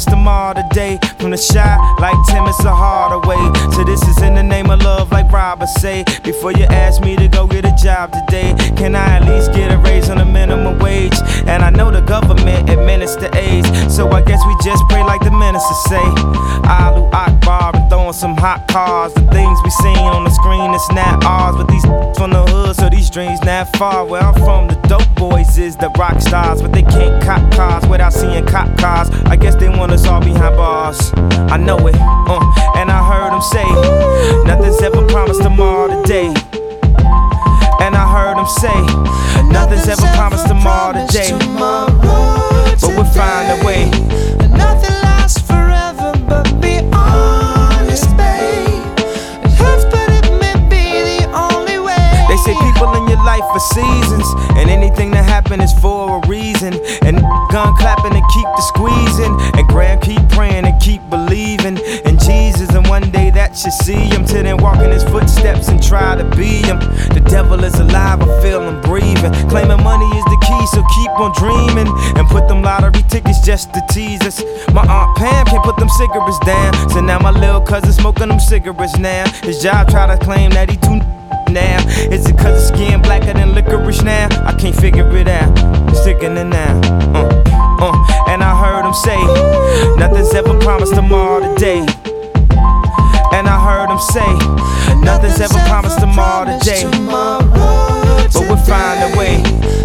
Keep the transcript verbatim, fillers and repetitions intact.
tomorrow today. From the shy like Tim, it's a harder way. So this is in the name of love, like Robert say. Before you ask me to go get a job today, can I at least get a raise on the minimum wage? And I know the government administer AIDS, so I guess we just pray like the minister say. Allahu Akbar and throwing some hot cars. The things we seen on the screen, it's not ours. But these from the hood, so these dreams not far. Where I'm from, the dope boys is the rock stars, but they can't cop cars without seeing cop cars. I guess they want us all behind bars. I know it, uh, and I heard them say nothing's ever promised tomorrow today. And I heard them say nothing's ever promised tomorrow today, but we'll find a way. Nothing lasts forever, but be honest, babe. It hurts, but it may be the only way. They say people in your life for seasons, and anything that happen is for a reason. And gun clapping and keep the squeezing, and Graham keep praying and keep believing in Jesus. And one day that you see him, till then walk in his footsteps and try to be him. The devil is alive, I feel him breathing, claiming money is the key, so keep on dreaming. And put them lottery tickets just to tease us. My Aunt Pam can't put them cigarettes down, so now my little cousin smoking them cigarettes now. His job try to claim that he too now. Is it cause his skin blacker than licorice now? I can't figure it out, sticking it now. uh, uh, And I heard him say nothing's ever promised tomorrow today. And I heard him say nothing's ever promised tomorrow today, but we'll find a way.